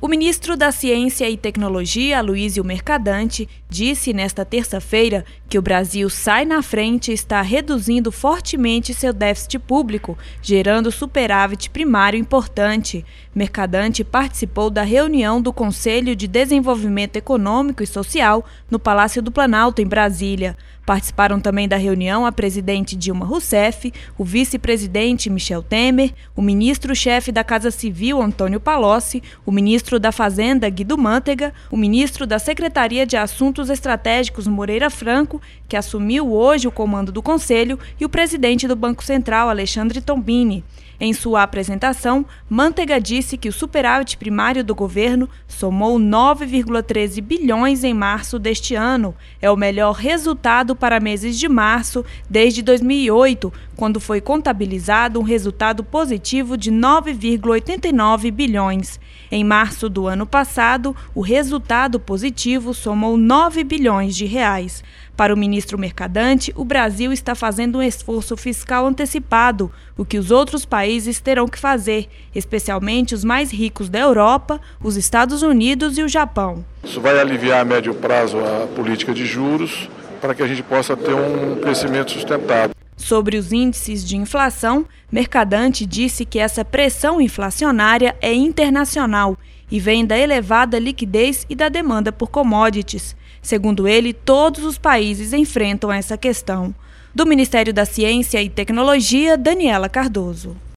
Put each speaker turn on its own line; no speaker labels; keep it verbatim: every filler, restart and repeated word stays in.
O ministro da Ciência e Tecnologia, Aloysio Mercadante, disse nesta terça-feira que o Brasil sai na frente e está reduzindo fortemente seu déficit público, gerando superávit primário importante. Mercadante participou da reunião do Conselho de Desenvolvimento Econômico e Social no Palácio do Planalto, em Brasília. Participaram também da reunião a presidente Dilma Rousseff, o vice-presidente Michel Temer, o ministro-chefe da Casa Civil, Antônio Palocci, o ministro da Fazenda, Guido Mantega, o ministro da Secretaria de Assuntos Estratégicos, Moreira Franco, que assumiu hoje o comando do Conselho, e o presidente do Banco Central, Alexandre Tombini. Em sua apresentação, Mantega disse que o superávit primário do governo somou nove vírgula treze bilhões em março deste ano. É o melhor resultado para meses de março desde dois mil e oito, quando foi contabilizado um resultado positivo de nove vírgula oitenta e nove bilhões. Em março do ano passado, o resultado positivo somou nove bilhões de reais. Para o ministro Mercadante, o Brasil está fazendo um esforço fiscal antecipado, o que os outros países terão que fazer, especialmente os mais ricos da Europa, os Estados Unidos e o Japão.
Isso vai aliviar a médio prazo a política de juros para que a gente possa ter um crescimento sustentável.
Sobre os índices de inflação, Mercadante disse que essa pressão inflacionária é internacional e vem da elevada liquidez e da demanda por commodities. Segundo ele, todos os países enfrentam essa questão. Do Ministério da Ciência e Tecnologia, Daniela Cardoso.